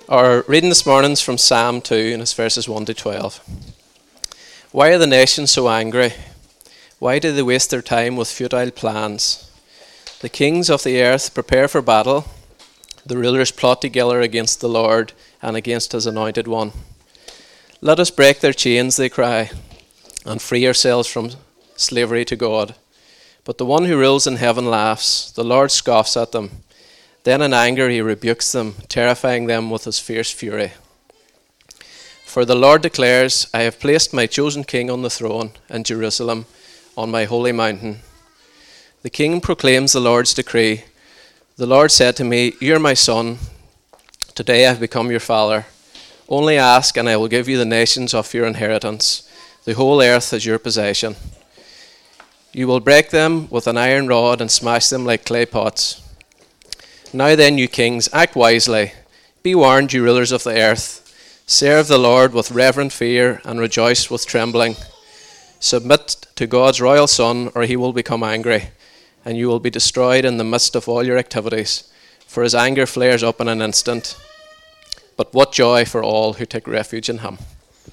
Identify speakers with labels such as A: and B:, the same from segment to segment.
A: Our reading this morning is from Psalm 2, and it's verses 1 to 12. Why are the nations so angry? Why do they waste their time with futile plans? The kings of the earth prepare for battle. The rulers plot together against the Lord and against his anointed one. Let us break their chains, they cry, and free ourselves from slavery to God. But the one who rules in heaven laughs. The Lord scoffs at them. Then in anger he rebukes them, terrifying them with his fierce fury. For the Lord declares, I have placed my chosen king on the throne in Jerusalem, on my holy mountain. The king proclaims the Lord's decree. The Lord said to me, You are my son. Today I have become your father. Only ask, and I will give you the nations of your inheritance. The whole earth is your possession. You will break them with an iron rod and smash them like clay pots. Now then, you kings, act wisely. Be warned, you rulers of the earth. Serve the Lord with reverent fear and rejoice with trembling. Submit to God's royal Son, or he will become angry, and you will be destroyed in the midst of all your activities, for his anger flares up in an instant. But what joy for all who take refuge in him.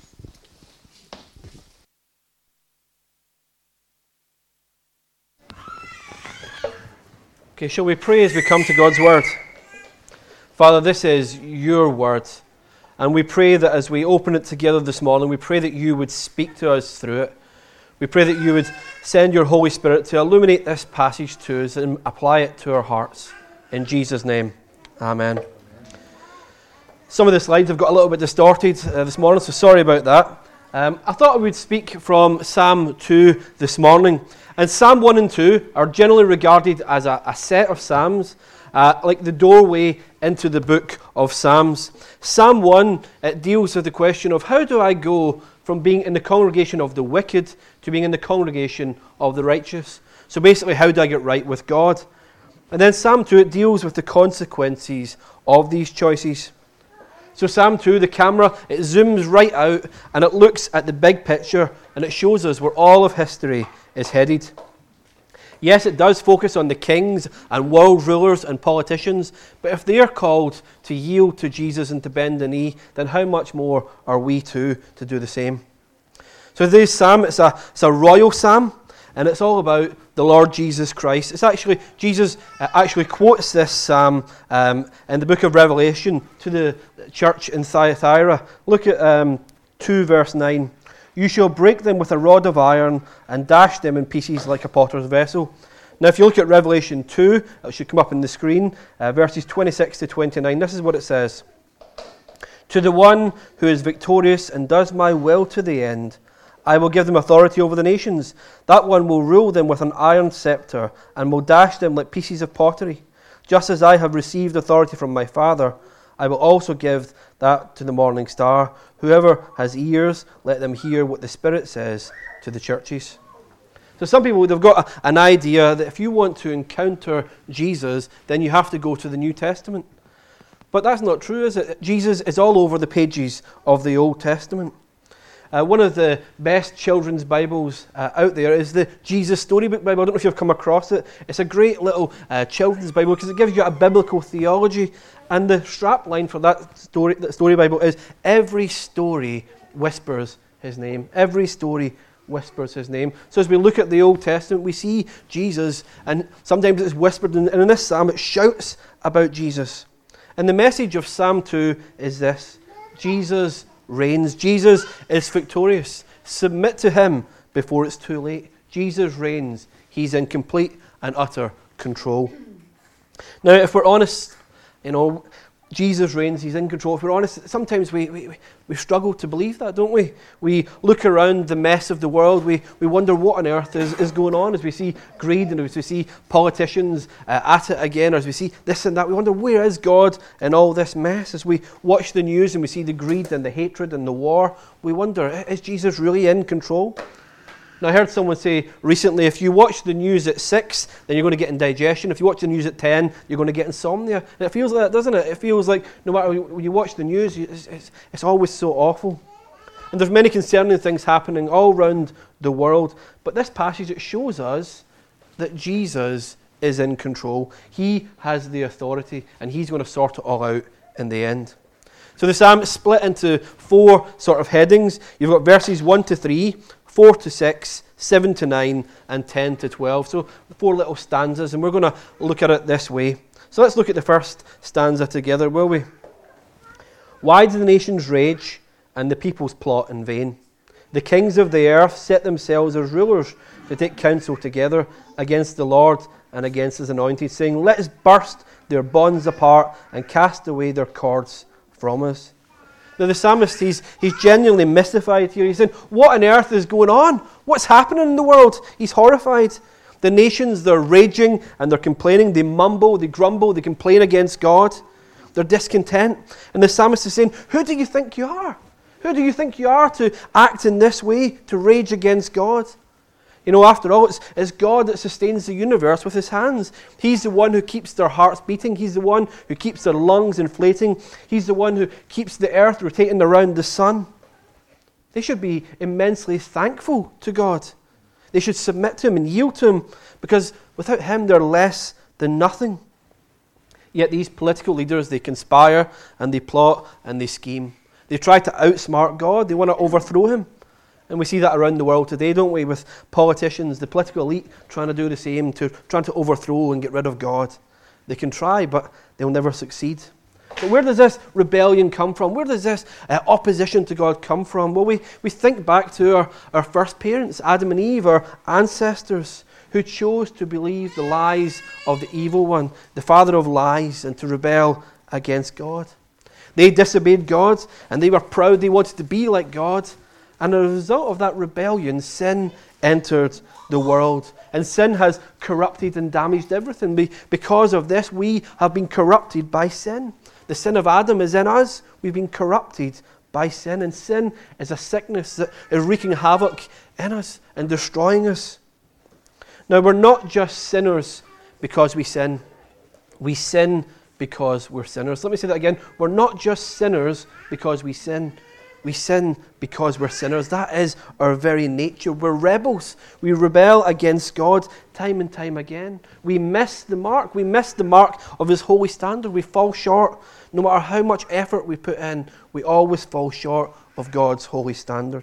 B: Okay, shall we pray as we come to God's Word? Father, this is your Word, and we pray that as we open it together this morning, we pray that you would speak to us through it. We pray that you would send your Holy Spirit to illuminate this passage to us and apply it to our hearts. In Jesus' name, amen. Some of the slides have got a little bit distorted this morning, so sorry about that. I thought I would speak from Psalm 2 this morning. And Psalm 1 and 2 are generally regarded as a set of psalms, like the doorway into the book of Psalms. Psalm 1 deals with the question of how do I go from being in the congregation of the wicked to being in the congregation of the righteous. So basically, how do I get right with God? And then Psalm 2, it deals with the consequences of these choices. So Psalm 2, the camera, it zooms right out and it looks at the big picture and it shows us where all of history is headed. Yes, it does focus on the kings and world rulers and politicians, but if they are called to yield to Jesus and to bend the knee, then how much more are we too to do the same? So today's psalm, it's a royal psalm, and it's all about the Lord Jesus Christ. It's actually, Jesus actually quotes this psalm in the book of Revelation to the church in Thyatira. Look at 2 verse 9. You shall break them with a rod of iron and dash them in pieces like a potter's vessel. Now, if you look at Revelation 2, it should come up on the screen, verses 26 to 29. This is what it says. To the one who is victorious and does my will to the end, I will give them authority over the nations. That one will rule them with an iron scepter and will dash them like pieces of pottery. Just as I have received authority from my Father, I will also give that to the morning star. Whoever has ears, let them hear what the Spirit says to the churches. So some people, they've got an idea that if you want to encounter Jesus, then you have to go to the New Testament. But that's not true, is it? Jesus is all over the pages of the Old Testament. One of the best children's Bibles out there is the Jesus Storybook Bible. I don't know if you've come across it. It's a great little children's Bible because it gives you a biblical theology. And the strapline for that story Bible is, every story whispers his name. Every story whispers his name. So as we look at the Old Testament, we see Jesus, and sometimes it's whispered, and in this psalm it shouts about Jesus. And the message of Psalm 2 is this: Jesus reigns. Jesus is victorious. Submit to him before it's too late. Jesus reigns. He's in complete and utter control. Now, if we're honest, Jesus reigns, he's in control. If we're honest, sometimes we struggle to believe that, don't we? We look around the mess of the world, we wonder what on earth is going on as we see greed and as we see politicians at it again, or as we see this and that. We wonder, where is God in all this mess? As we watch the news and we see the greed and the hatred and the war, we wonder, is Jesus really in control? Now, I heard someone say recently, if you watch the news at 6, then you're going to get indigestion. If you watch the news at 10, you're going to get insomnia. And it feels like that, doesn't it? It feels like no matter when you watch the news, it's always so awful. And there's many concerning things happening all around the world. But this passage, it shows us that Jesus is in control. He has the authority, and he's going to sort it all out in the end. So the psalm is split into 4 sort of headings. You've got verses 1 to 3, 4 to 6, 7 to 9, and 10 to 12. So 4 little stanzas, and we're going to look at it this way. So let's look at the first stanza together, will we? Why do the nations rage and the peoples plot in vain? The kings of the earth set themselves as rulers to take counsel together against the Lord and against his anointed, saying, let us burst their bonds apart and cast away their cords from us. Now the psalmist, he's genuinely mystified here. He's saying, what on earth is going on? What's happening in the world? He's horrified. The nations, they're raging and they're complaining. They mumble, they grumble, they complain against God. They're discontent. And the psalmist is saying, who do you think you are? Who do you think you are to act in this way, to rage against God? You know, after all, it's God that sustains the universe with his hands. He's the one who keeps their hearts beating. He's the one who keeps their lungs inflating. He's the one who keeps the earth rotating around the sun. They should be immensely thankful to God. They should submit to him and yield to him, because without him they're less than nothing. Yet these political leaders, they conspire and they plot and they scheme. They try to outsmart God. They want to overthrow him. And we see that around the world today, don't we, with politicians, the political elite trying to do the same, trying to overthrow and get rid of God. They can try, but they'll never succeed. But where does this rebellion come from? Where does this opposition to God come from? Well, we think back to our first parents, Adam and Eve, our ancestors, who chose to believe the lies of the evil one, the father of lies, and to rebel against God. They disobeyed God, and they were proud. They wanted to be like God. And as a result of that rebellion, sin entered the world. And sin has corrupted and damaged everything. Because of this, we have been corrupted by sin. The sin of Adam is in us. We've been corrupted by sin. And sin is a sickness that is wreaking havoc in us and destroying us. Now, we're not just sinners because we sin. We sin because we're sinners. Let me say that again. We're not just sinners because we sin. We sin because we're sinners. That is our very nature. We're rebels. We rebel against God time and time again. We miss the mark. We miss the mark of his holy standard. We fall short. No matter how much effort we put in, we always fall short of God's holy standard.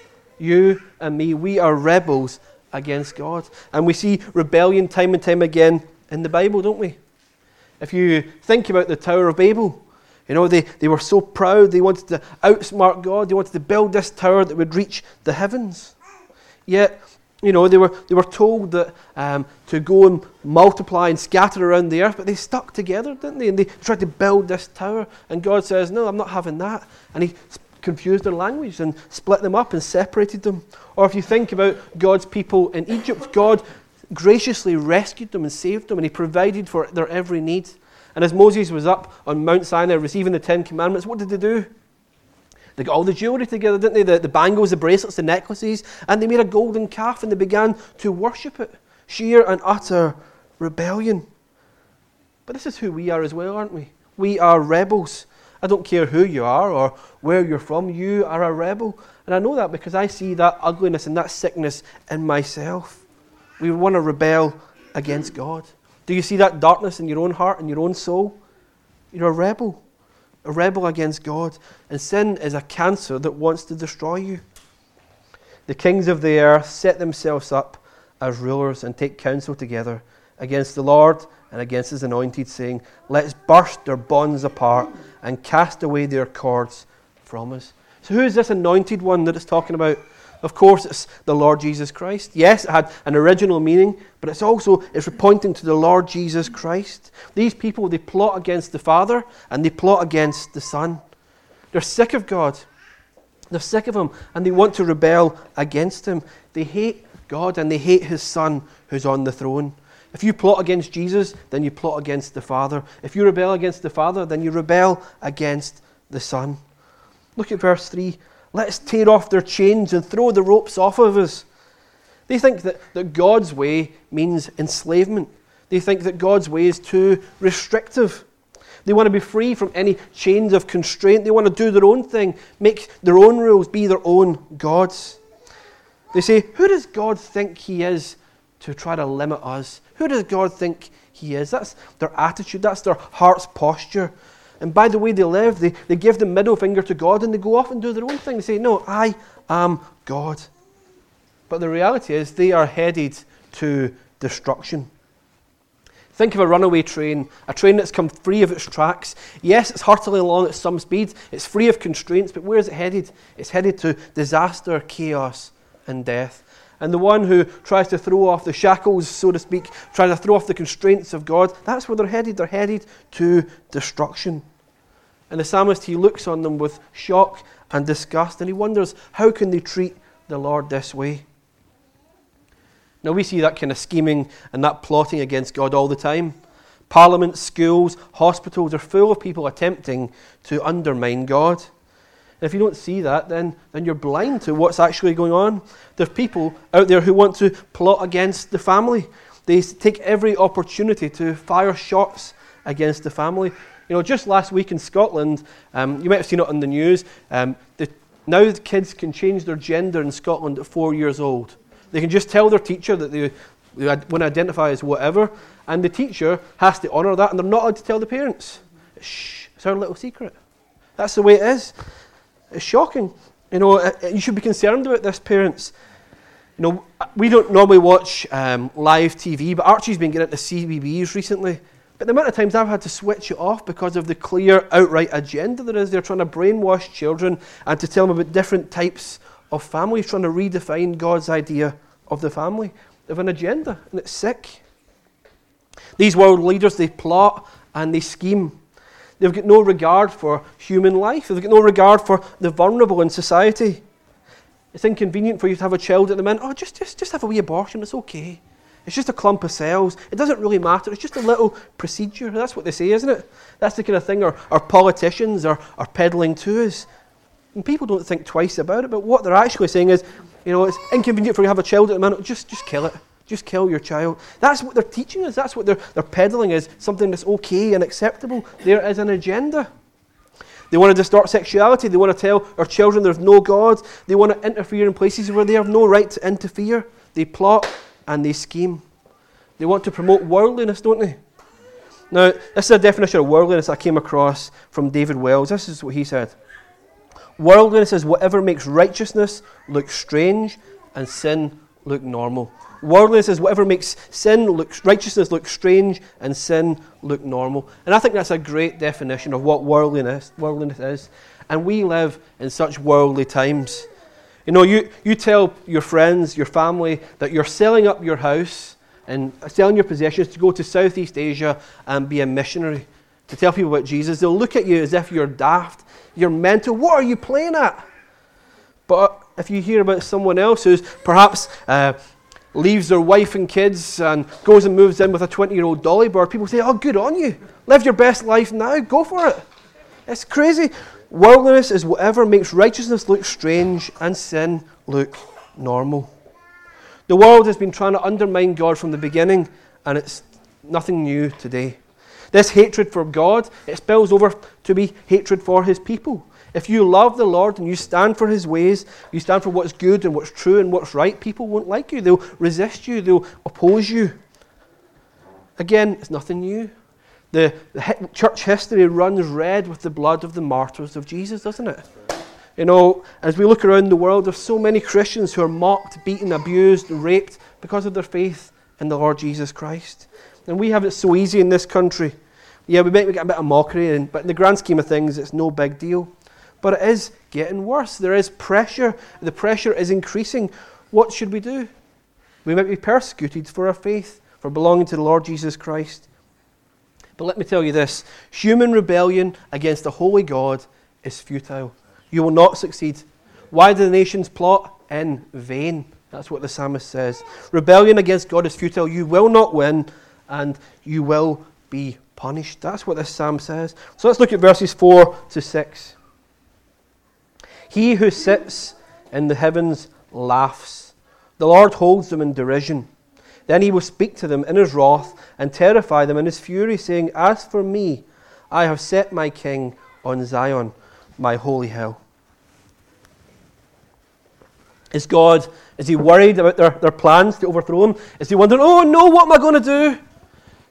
B: You and me, we are rebels against God. And we see rebellion time and time again in the Bible, don't we? If you think about the Tower of Babel, you know, they were so proud. They wanted to outsmart God. They wanted to build this tower that would reach the heavens. Yet, you know, they were told that to go and multiply and scatter around the earth, but they stuck together, didn't they? And they tried to build this tower. And God says, no, I'm not having that. And he confused their language and split them up and separated them. Or if you think about God's people in Egypt, God graciously rescued them and saved them, and he provided for their every need. And as Moses was up on Mount Sinai receiving the 10 Commandments, what did they do? They got all the jewelry together, didn't they? The bangles, the bracelets, the necklaces, and they made a golden calf and they began to worship it. Sheer and utter rebellion. But this is who we are as well, aren't we? We are rebels. I don't care who you are or where you're from, you are a rebel. And I know that because I see that ugliness and that sickness in myself. We want to rebel against God. Do you see that darkness in your own heart and your own soul? You're a rebel against God. And sin is a cancer that wants to destroy you. The kings of the earth set themselves up as rulers and take counsel together against the Lord and against his anointed, saying, let's burst their bonds apart and cast away their cords from us. So who is this anointed one that it's talking about? Of course, it's the Lord Jesus Christ. Yes, it had an original meaning, but it's pointing to the Lord Jesus Christ. These people, they plot against the Father and they plot against the Son. They're sick of God. They're sick of him and they want to rebel against him. They hate God and they hate his Son who's on the throne. If you plot against Jesus, then you plot against the Father. If you rebel against the Father, then you rebel against the Son. Look at verse 3. Let's tear off their chains and throw the ropes off of us. They think that God's way means enslavement. They think that God's way is too restrictive. They want to be free from any chains of constraint. They want to do their own thing, make their own rules, be their own gods. They say, who does God think he is to try to limit us? Who does God think he is? That's their attitude. That's their heart's posture. And by the way they live, they give the middle finger to God and they go off and do their own thing. They say, no, I am God. But the reality is they are headed to destruction. Think of a runaway train, a train that's come free of its tracks. Yes, it's hurtling along at some speed. It's free of constraints, but where is it headed? It's headed to disaster, chaos, and death. And the one who tries to throw off the shackles, so to speak, trying to throw off the constraints of God, that's where they're headed. They're headed to destruction. And the psalmist, he looks on them with shock and disgust, and he wonders, how can they treat the Lord this way? Now we see that kind of scheming and that plotting against God all the time. Parliaments, schools, hospitals are full of people attempting to undermine God. And if you don't see that, then you're blind to what's actually going on. There's people out there who want to plot against the family. They take every opportunity to fire shots against the family. You know, just last week in Scotland, you might have seen it on the news, now the kids can change their gender in Scotland at 4 years old. They can just tell their teacher that they want to identify as whatever, and the teacher has to honour that, and they're not allowed to tell the parents. Shh, it's our little secret. That's the way it is. It's shocking. You know, you should be concerned about this, parents. You know, we don't normally watch live TV, but Archie's been getting into CBeebies recently. But the amount of times I've had to switch it off because of the clear, outright agenda there is. They're trying to brainwash children and to tell them about different types of families, trying to redefine God's idea of the family. They have an agenda, and it's sick. These world leaders, they plot and they scheme. They've got no regard for human life. They've got no regard for the vulnerable in society. It's inconvenient for you to have a child at the minute. Oh, just have a wee abortion. It's okay. It's just a clump of cells. It doesn't really matter. It's just a little procedure. That's what they say, isn't it? That's the kind of thing our politicians are peddling to us. And people don't think twice about it, but what they're actually saying is, you know, it's inconvenient for you to have a child at the minute. Just kill it. Just kill your child. That's what they're teaching us. That's what they're peddling is something that's okay and acceptable. There is an agenda. They want to distort sexuality. They want to tell our children there's no God. They want to interfere in places where they have no right to interfere. They plot and they scheme. They want to promote worldliness, don't they? Now, this is a definition of worldliness I came across from David Wells. This is what he said. Worldliness is whatever makes righteousness look strange and sin look normal. Worldliness is whatever makes righteousness look strange and sin look normal. And I think that's a great definition of what worldliness is. And we live in such worldly times. You know, you tell your friends, your family, that you're selling up your house and selling your possessions to go to Southeast Asia and be a missionary, to tell people about Jesus. They'll look at you as if you're daft. You're mental. What are you playing at? But if you hear about someone else who's perhaps leaves their wife and kids and goes and moves in with a 20-year-old dolly bird, people say, oh, good on you. Live your best life now. Go for it. It's crazy. Worldliness is whatever makes righteousness look strange and sin look normal. The world has been trying to undermine God from the beginning, and it's nothing new today. This hatred for God, it spills over to be hatred for his people. If you love the Lord and you stand for his ways, you stand for what's good and what's true and what's right, people won't like you. They'll resist you. They'll oppose you. Again, it's nothing new. The church history runs red with the blood of the martyrs of Jesus, doesn't it? You know, as we look around the world, there's so many Christians who are mocked, beaten, abused, raped because of their faith in the Lord Jesus Christ. And we have it so easy in this country. Yeah, we might get a bit of mockery, but in the grand scheme of things, it's no big deal. But it is getting worse. There is pressure. The pressure is increasing. What should we do? We might be persecuted for our faith, for belonging to the Lord Jesus Christ. But let me tell you this. Human rebellion against a holy God is futile. You will not succeed. Why do the nations plot? In vain. That's what the psalmist says. Rebellion against God is futile. You will not win, and you will be punished. That's what this psalm says. So let's look at verses 4 to 6. He who sits in the heavens laughs. The Lord holds them in derision. Then he will speak to them in his wrath and terrify them in his fury, saying, as for me, I have set my king on Zion, my holy hill. Is he worried about their plans to overthrow him? Is he wondering, oh no, what am I going to do?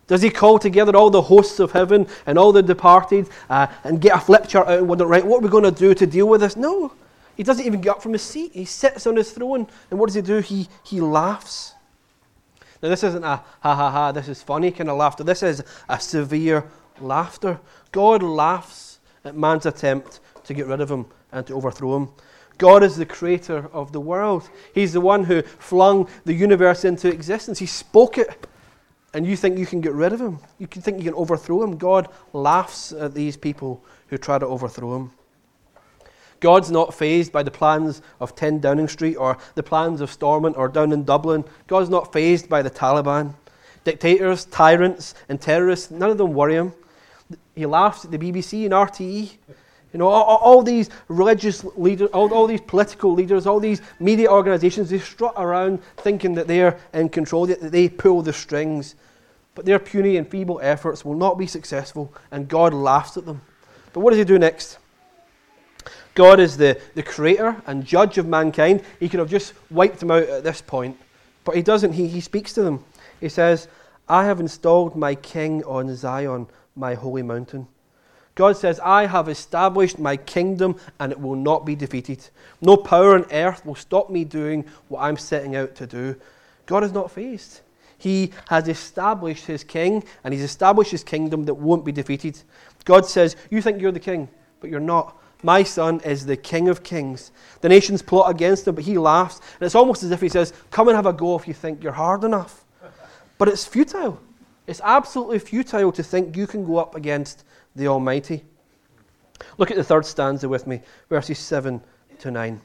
B: Does he call together all the hosts of heaven and all the departed and get a flip chart out and wonder, right, what are we going to do to deal with this? No. He doesn't even get up from his seat. He sits on his throne. And what does he do? He laughs. Now, this isn't a ha, this is funny kind of laughter. This is a severe laughter. God laughs at man's attempt to get rid of him and to overthrow him. God is the creator of the world. He's the one who flung the universe into existence. He spoke it. And you think you can get rid of him? You can think you can overthrow him? God laughs at these people who try to overthrow him. God's not fazed by the plans of 10 Downing Street or the plans of Stormont or down in Dublin. God's not fazed by the Taliban. Dictators, tyrants, and terrorists, none of them worry him. He laughs at the BBC and RTE. You know, all these religious leaders, all these political leaders, all these media organisations, they strut around thinking that they're in control, that they pull the strings. But their puny and feeble efforts will not be successful, and God laughs at them. But what does he do next? God is the creator and judge of mankind. He could have just wiped them out at this point. But he doesn't. He speaks to them. He says, I have installed my king on Zion, my holy mountain. God says, I have established my kingdom and it will not be defeated. No power on earth will stop me doing what I'm setting out to do. God is not fazed. He has established his king and he's established his kingdom that won't be defeated. God says, you think you're the king, but you're not. My son is the King of Kings. The nations plot against him, but he laughs. And it's almost as if he says, come and have a go if you think you're hard enough. But it's futile. It's absolutely futile to think you can go up against the Almighty. Look at the third stanza with me, verses 7 to 9.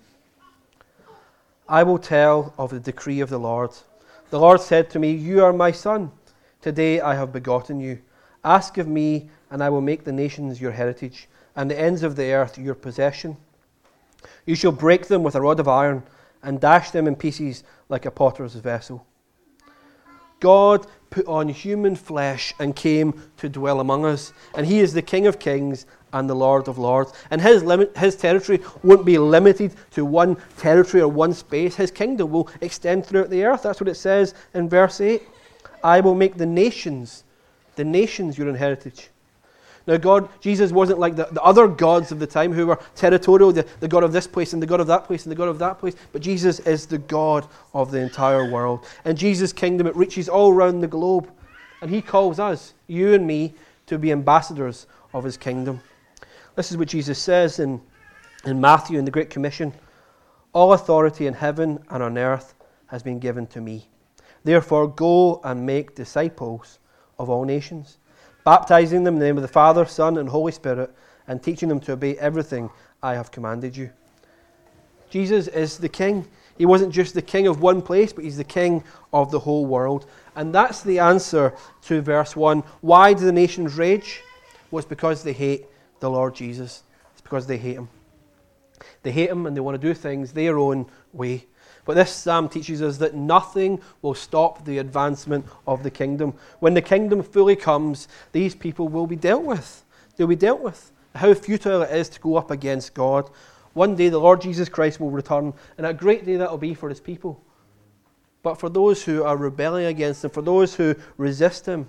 B: I will tell of the decree of the Lord. The Lord said to me, you are my son. Today I have begotten you. Ask of me, and I will make the nations your heritage, and the ends of the earth your possession. You shall break them with a rod of iron, and dash them in pieces like a potter's vessel. God put on human flesh and came to dwell among us. And he is the King of Kings and the Lord of Lords. And his territory won't be limited to one territory or one space. His kingdom will extend throughout the earth. That's what it says in verse 8. I will make the nations your inheritance. Now Jesus wasn't like the other gods of the time who were territorial, the God of this place and the God of that place and the God of that place. But Jesus is the God of the entire world. And Jesus' kingdom, it reaches all around the globe. And he calls us, you and me, to be ambassadors of his kingdom. This is what Jesus says in Matthew in the Great Commission. All authority in heaven and on earth has been given to me. Therefore go and make disciples of all nations, baptizing them in the name of the Father, Son, and Holy Spirit, and teaching them to obey everything I have commanded you. Jesus is the King. He wasn't just the King of one place, but he's the King of the whole world. And that's the answer to verse 1. Why do the nations rage? Well, it's because they hate the Lord Jesus. It's because they hate him. They hate him and they want to do things their own way. But this psalm teaches us that nothing will stop the advancement of the kingdom. When the kingdom fully comes, these people will be dealt with. They'll be dealt with. How futile it is to go up against God. One day the Lord Jesus Christ will return, and a great day that will be for his people. But for those who are rebelling against him, for those who resist him,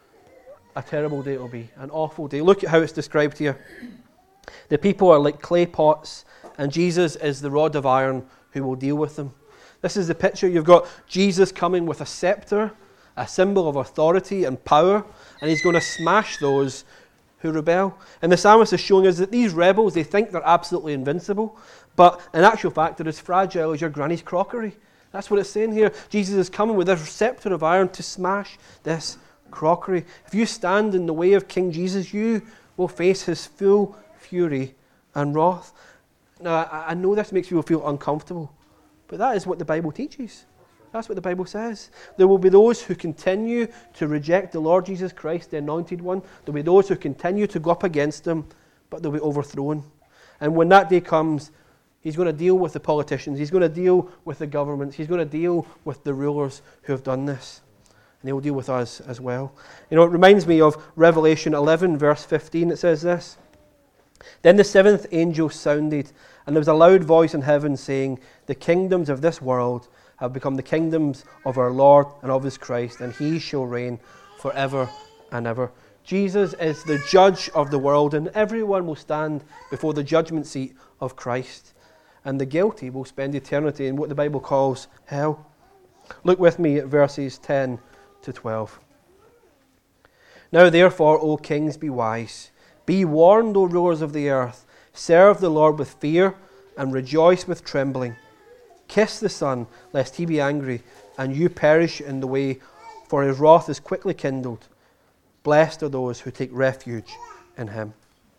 B: a terrible day it will be, an awful day. Look at how it's described here. The people are like clay pots, and Jesus is the rod of iron who will deal with them. This is the picture. You've got Jesus coming with a scepter, a symbol of authority and power, and he's going to smash those who rebel. And the psalmist is showing us that these rebels, they think they're absolutely invincible, but in actual fact they're as fragile as your granny's crockery. That's what it's saying here. Jesus is coming with a scepter of iron to smash this crockery. If you stand in the way of King Jesus, you will face his full fury and wrath. Now, I know this makes you feel uncomfortable, but that is what the Bible teaches. That's what the Bible says. There will be those who continue to reject the Lord Jesus Christ, the Anointed One. There will be those who continue to go up against him, but they'll be overthrown. And when that day comes, he's going to deal with the politicians. He's going to deal with the governments. He's going to deal with the rulers who have done this. And he will deal with us as well. You know, it reminds me of Revelation 11, verse 15. It says this. Then the seventh angel sounded, and there was a loud voice in heaven saying, the kingdoms of this world have become the kingdoms of our Lord and of his Christ, and he shall reign forever and ever. Jesus is the judge of the world, and everyone will stand before the judgment seat of Christ. And the guilty will spend eternity in what the Bible calls hell. Look with me at verses 10 to 12. Now therefore, O kings, be wise. Be warned, O rulers of the earth. Serve the Lord with fear and rejoice with trembling. Kiss the Son, lest he be angry, and you perish in the way, for his wrath is quickly kindled. Blessed are those who take refuge in him.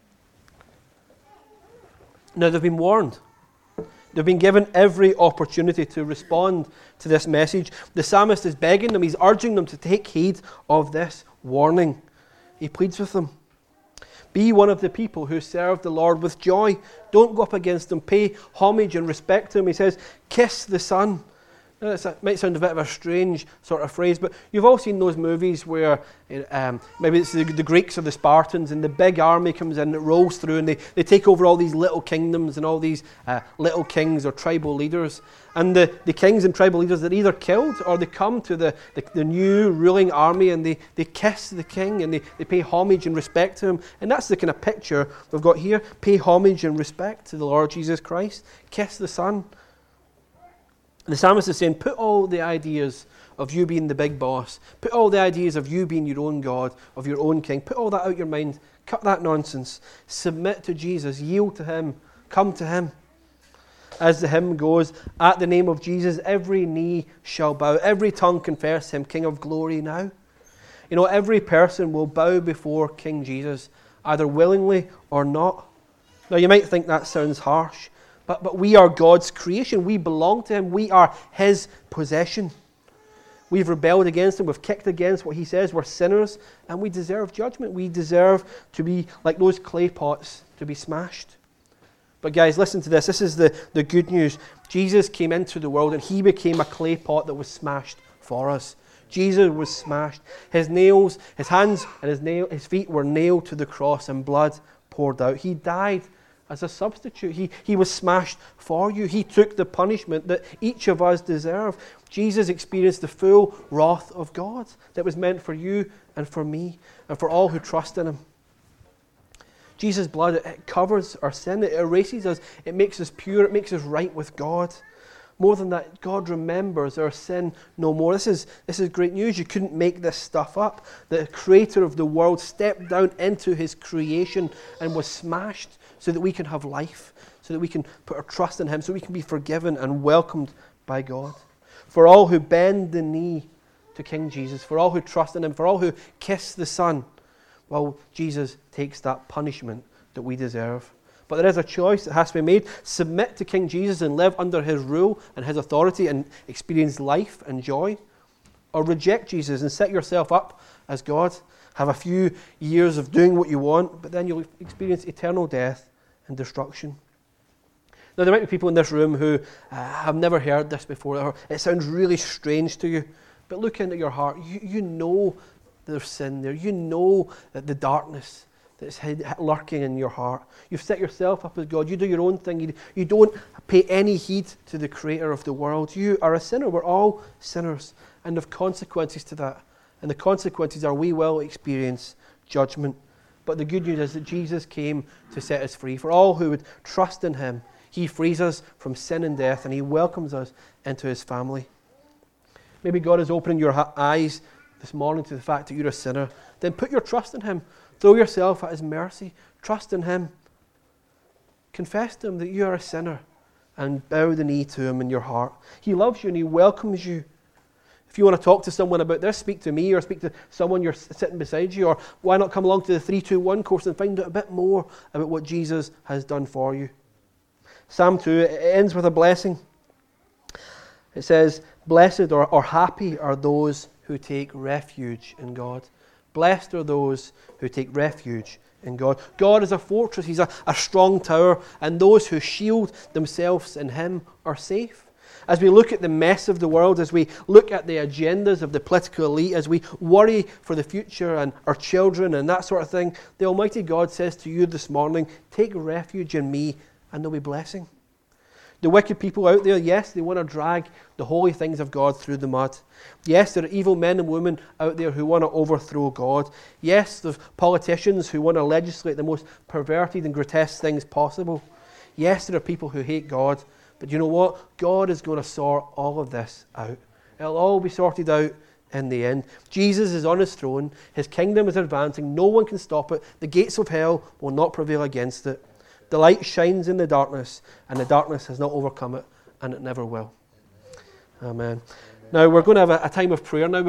B: Now they've been warned. They've been given every opportunity to respond to this message. The psalmist is begging them, he's urging them to take heed of this warning. He pleads with them. Be one of the people who serve the Lord with joy. Don't go up against him. Pay homage and respect to him. He says, kiss the Son. Now, it might sound a bit of a strange sort of phrase, but you've all seen those movies where maybe it's the Greeks or the Spartans, and the big army comes in, it rolls through, and they take over all these little kingdoms and all these little kings or tribal leaders. And the kings and tribal leaders, they're either killed or they come to the new ruling army and they kiss the king and they pay homage and respect to him. And that's the kind of picture we've got here. Pay homage and respect to the Lord Jesus Christ. Kiss the Son. The psalmist is saying, put all the ideas of you being the big boss, put all the ideas of you being your own God, of your own king, put all that out of your mind. Cut that nonsense. Submit to Jesus. Yield to him. Come to him. As the hymn goes, at the name of Jesus, every knee shall bow, every tongue confess him King of glory now. You know, every person will bow before King Jesus, either willingly or not. Now, you might think that sounds harsh, but we are God's creation. We belong to him. We are his possession. We've rebelled against him. We've kicked against what he says. We're sinners, and we deserve judgment. We deserve to be like those clay pots, to be smashed. But guys, listen to this. This is the good news. Jesus came into the world, and he became a clay pot that was smashed for us. Jesus was smashed. His nails, his hands and his feet were nailed to the cross, and blood poured out. He died as a substitute. He was smashed for you. He took the punishment that each of us deserve. Jesus experienced the full wrath of God that was meant for you and for me and for all who trust in him. Jesus' blood, it covers our sin. It erases us. It makes us pure. It makes us right with God. More than that, God remembers our sin no more. This is great news. You couldn't make this stuff up. The creator of the world stepped down into his creation and was smashed so that we can have life, so that we can put our trust in him, so we can be forgiven and welcomed by God. For all who bend the knee to King Jesus, for all who trust in him, for all who kiss the Son, well, Jesus takes that punishment that we deserve. But there is a choice that has to be made. Submit to King Jesus and live under his rule and his authority and experience life and joy. Or reject Jesus and set yourself up as God. Have a few years of doing what you want, but then you'll experience eternal death and destruction. Now, there might be people in this room who have never heard this before, or it sounds really strange to you. But look into your heart. You know there's sin there. You know that the darkness that's lurking in your heart. You've set yourself up as God. You do your own thing. You don't pay any heed to the creator of the world. You are a sinner. We're all sinners. And there are consequences to that. And the consequences are we will experience judgment. But the good news is that Jesus came to set us free. For all who would trust in him, he frees us from sin and death, and he welcomes us into his family. Maybe God is opening your eyes this morning to the fact that you're a sinner. Then put your trust in him. Throw yourself at his mercy. Trust in him. Confess to him that you are a sinner and bow the knee to him in your heart. He loves you and he welcomes you. If you want to talk to someone about this, speak to me or speak to someone you're sitting beside you, or why not come along to the 321 course and find out a bit more about what Jesus has done for you. Psalm 2, it ends with a blessing. It says, blessed or happy are those who take refuge in God. Blessed are those who take refuge in God. God is a fortress. He's a strong tower, and those who shield themselves in him are safe. As we look at the mess of the world, as we look at the agendas of the political elite, as we worry for the future and our children and that sort of thing, the Almighty God says to you this morning, take refuge in me and there'll be blessing. The wicked people out there, yes, they want to drag the holy things of God through the mud. Yes, there are evil men and women out there who want to overthrow God. Yes, there's politicians who want to legislate the most perverted and grotesque things possible. Yes, there are people who hate God. But you know what? God is going to sort all of this out. It'll all be sorted out in the end. Jesus is on his throne. His kingdom is advancing. No one can stop it. The gates of hell will not prevail against it. The light shines in the darkness, and the darkness has not overcome it, and it never will. Amen. Now, we're going to have a time of prayer now.